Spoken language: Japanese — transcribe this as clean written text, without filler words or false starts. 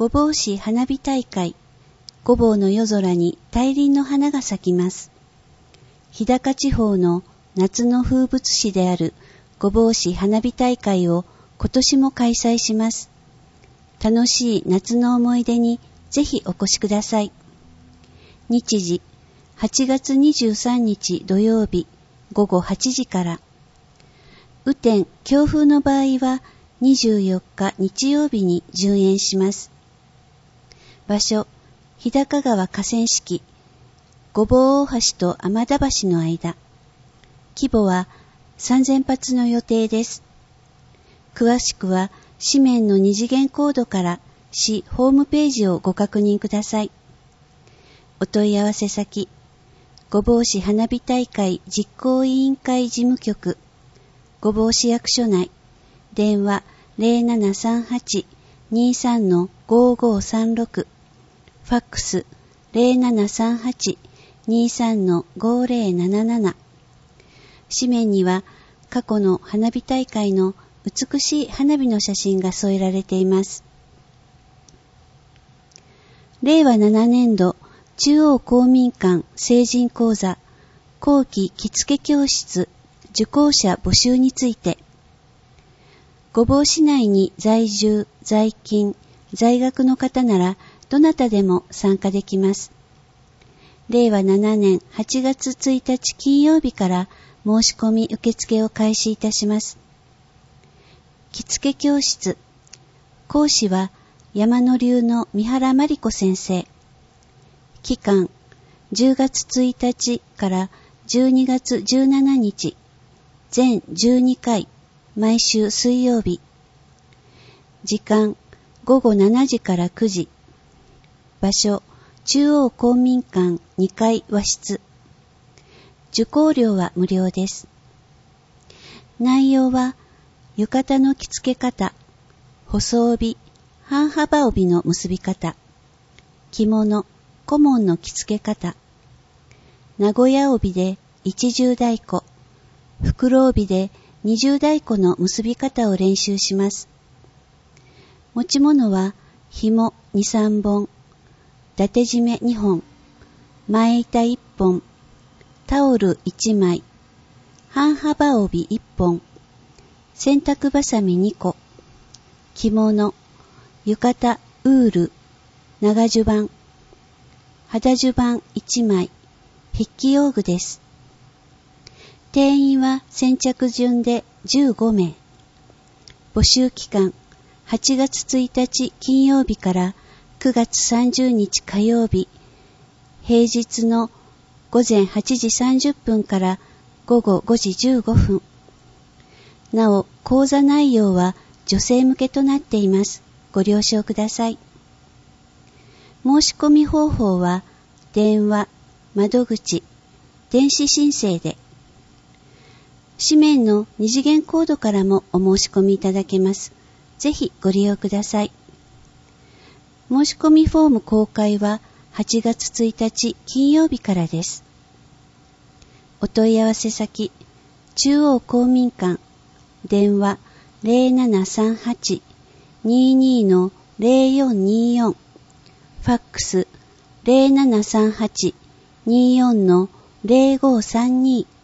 御坊市花火大会、御坊の夜空に大輪の花が咲きます。日高地方の夏の風物詩である御坊市花火大会を今年も開催します。楽しい夏の思い出にぜひお越しください。日時、8月23日土曜日午後8時から。雨天・強風の場合は24日日曜日に順延します。場所、日高川河川敷、御坊大橋と天田橋の間。規模は3000発の予定です。詳しくは紙面の二次元コードから市ホームページをご確認ください。お問い合わせ先、御坊市花火大会実行委員会事務局、御坊市役所内、電話 0738-23-5536、ファックス 0738-23-5077。紙面には過去の花火大会の美しい花火の写真が添えられています。令和7年度中央公民館成人講座後期着付け教室受講者募集について、御坊市内に在住、在勤、在学の方ならどなたでも参加できます。令和7年8月1日金曜日から申し込み受付を開始いたします。着付け教室、講師は山野流の三原真理子先生。期間、10月1日から12月17日、全12回、毎週水曜日。時間、午後7時から9時。場所、中央公民館2階和室。受講料は無料です。内容は、浴衣の着付け方、細帯、半幅帯の結び方、着物、小紋の着付け方、名古屋帯で一重太鼓、袋帯で二重太鼓の結び方を練習します。持ち物は紐2、3本、伊達締め2本、前板1本、タオル1枚、半幅帯1本、洗濯ばさみ2個、着物、浴衣、ウール、長襦袢、肌襦袢1枚、筆記用具です。定員は先着順で15名。募集期間、8月1日金曜日から9月30日火曜日、平日の午前8時30分から午後5時15分。なお、講座内容は女性向けとなっています。ご了承ください。申し込み方法は、電話、窓口、電子申請で、紙面の二次元コードからもお申し込みいただけます。ぜひご利用ください。申し込みフォーム公開は8月1日金曜日からです。お問い合わせ先、中央公民館、電話 0738-22-0424、ファックス 0738-24-0532